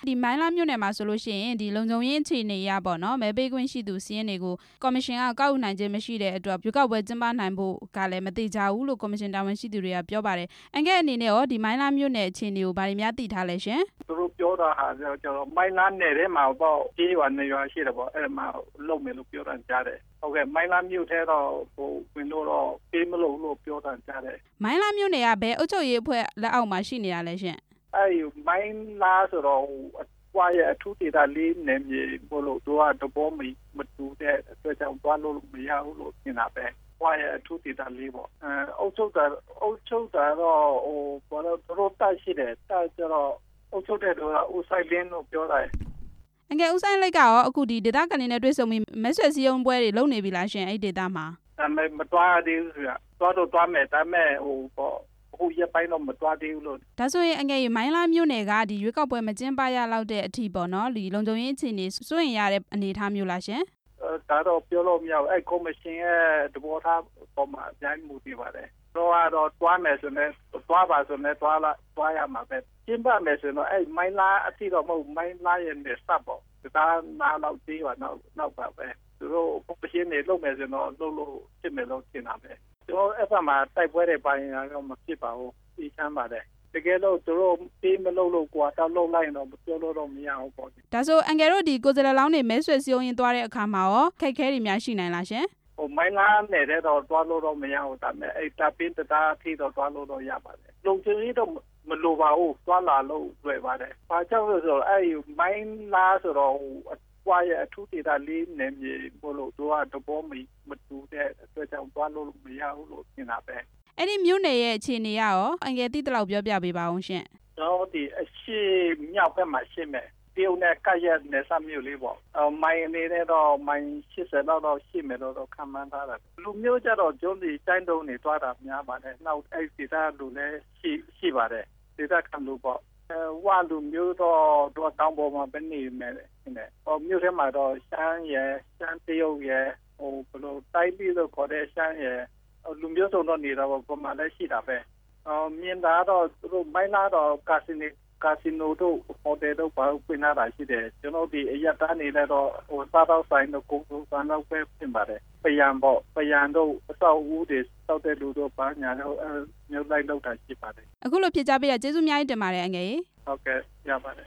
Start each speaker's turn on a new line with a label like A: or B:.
A: ဒီမိုင်းလားမြို့နယ်မှာဆိုလို့ရှိရင်ဒီလုံခြုံရေးအခြေအနေရပေါ့နော်မဲပေးခွင့်ရှိသူစီးရင်တွေကိုကော်မရှင်ကကောက်ယူနိုင်ခြင်းမရှိတဲ့အတွက်ရွေးကောက်ပွဲကျင်းပနိုင်ဖို့ကလည်းမတိကျဘူးလို့ကော်မရှင်တာဝန်ရှိသူတွေကပြောပါတယ်အန်ကဲအနေနဲ့ရောဒီမိုင်းလားမြို့နယ်အခြေအနေကိုဘာတွေများသိထားလဲရှင်
B: သူတို့ပြောတာဟာကျွန်တော်မိုင်းလားနယ်ထဲမှာပေါ့ကြေးရွာနေရွာရှိတယ်ပေါ့အဲ့မှာလုံမယ်လို့ပြောတာကြားတယ်ဟုတ်ကဲ့မိုင်းလားမြို့ထဲတော့ဟိုဝင်လို့တော့ပေးမလို့ပြောတာကြားတယ်
A: မိုင်းလားမြို့နယ်ကဘယ်အုပ်ချုပ်ရေးအဖွဲ့လက်အောက်မှာရှိနေတာလဲရှင်
B: အဲ့မိုင်းလားဆိုတော့ဝါရဲ့အထူးဒေသလေးနယ်မြေဘလို့သူကတဘောမတူတဲ့အတွက်ကြောင့်သွားလို့မရဘူးလို့ထင်တာပဲဝါရဲ့အထူးဒေသလေးပေါ့အုပ်ချုပ်တာတော့ဟိုဘာလို့တို့တက်ရှိတယ်တက်ကြတော့အုပ်ချုပ်တဲ့သူကဦးဆိုင်လင်းလို့ပြောတယ်
A: အငယ်ဦးဆိုင်လိုက်ကရောအခုဒီဒေသခံတွေနဲ့တွေ့ဆုံပြီးမဲဆွယ်စည်းရုံးပွဲတွေလုပ်နေပြီလားရှင်အဲ့ဒေသမှာ
B: ဒါပေမဲ့မတွားသေးဘူးဆိုတာတွားမယ်ဒါပေမဲ့ဟိုပေါ့အခုရပိုင်းတော့မတွားသေးဘူးလို့
A: ဒါဆိုရင်အငယ်မိုင်းလားမြို့နယ်ကဒီရွေးကောက်ပွဲမကျင်းပရလောက်တဲ့အထိပေါ့နော်ဒီလုံခြုံရေးအခြေအနေစိုးရင်ရတဲ့အနေအထားမျိုးလားရှင်
B: ဒါတော့ပြောလို့မရဘူးအဲ့ကော်မရှင်ရဲ့သဘောထားပေါ်မှာအများကြီးမူတည်ပါတယ်တော့တွားမယ်ဆိုရင်တွားပါဆိုရင်တွားရမှာပဲကျင်းပမယ်ဆိုရင်အဲ့မိုင်းလားအတိတော့မဟုတ်မိုင်းလားရဲ့နေစပ်ပေါ့ဒါနားလောက်သေးပါနောက်ပါပဲသူတို့ကော်မရှင်နေလုပ်မယ်ဆိုတော့လုပ်လို့ဖြစ်မယ်လို့ထင်တာပဲကျွန်တော်အဲ့ဘက်မှာတိုက်ပွဲတွေပိုင်းတော့မဖြစ်ပါဘူးဒီချမ်းပါတယ်တကယ်လို့သူတို့ပေးမလုပ်လို့ကွာတော့လုပ်လိုက်ရင်တော့ပြောလို့တော့မရဘူးပေါ့
A: ဒါဆိုအန်ကယ်တို့ဒီကိုယ်စားလှယ်လောင်းတွေမဲဆွယ်စည်းရုံးရင်သွားတဲ့အခါမှာရောခက်ခဲတွေများရှိနိုင်လားရှင်
B: ဟိုမိုင်းလားနယ်တော့တွားလို့တော့မရဘူးဒါပေမဲ့အဲ့တာပင်းတာအထိတော့တွားလို့တော့ရပါတယ်လုံခြုံရေးတော့မလိုပါဘူးတွားလာလို့လွယ်ပါတယ်ဘာကြောင့်လဲဆိုတော့အဲ့မိုင်းလားဆိုတော့ဝါရဲ့အထူးဒေသလေးနယ်မြေဘလို့သူကတဘောမတူတဲ့အတွက်ကြောင့်တွားလို့မရဘူးလို့ထင်တာပဲ
A: အဲ့ဒီမြို့နယ်ရဲ့အခြေအနေရောအန်ကယ်တိတလောက်ပြောပြပေးပါအောင်ရှင်
B: တော့ဒီအရှိမြောက်ဘက်မှာရှိမယ်တရုတ်နဲ့ကပ်ရက်နယ်စပ်မြို့လေးပေါ့မိုင်းအနေနဲ့တော့မိုင်း80တော့ရှိမယ်တော့ခံမှန်းထားတာလူမျိုးကြတော့ကျုံးဒီတိုင်းတုံးနေသွားတာများပါတယ်နောက်အဲ့ဒီဒေသလူလည်းရှိပါတယ်ဒေသခံလူပေါ့ဝါလူမျိုးတော့တောင်ပေါ်မှာပဲနေမယ်နဲ့မြို့ထဲမှာတော့ရှမ်းရယ်ရှမ်းတရုတ်ရယ်ဟိုဘလို့တိုင်းပြည်လို့ခေါ်တဲ့ရှမ်းရယ်လူမျိုးစုံတော့နေတော့ပုံမှန်လည်းရှိတာပဲမြင်တာတော့သူတို့မိုင်းလာတော့ကာစီနိုတို့ဟိုတယ်တို့ဘာလို့ပြင်လာတာရှိတယ်ကျွန်တော်ဒီအရက်သားနေလဲတော့ဟိုစားတော့ဆိုင်တို့ကုန်စုံဆိုင်တော့ပဲပြင်ပါတယ်ပယံတို့အဆောက်အဦတွေစောက်တဲ့လူတို့ဘာညာတော့မျိုးလိုက်လောက်တာရှိပါတယ်
A: အခုလိုဖြစ်ကြပေးရကျေးဇူးအများကြီးတင်ပါတယ်အငယ်
B: ဟုတ်ကဲ့ရပါတယ်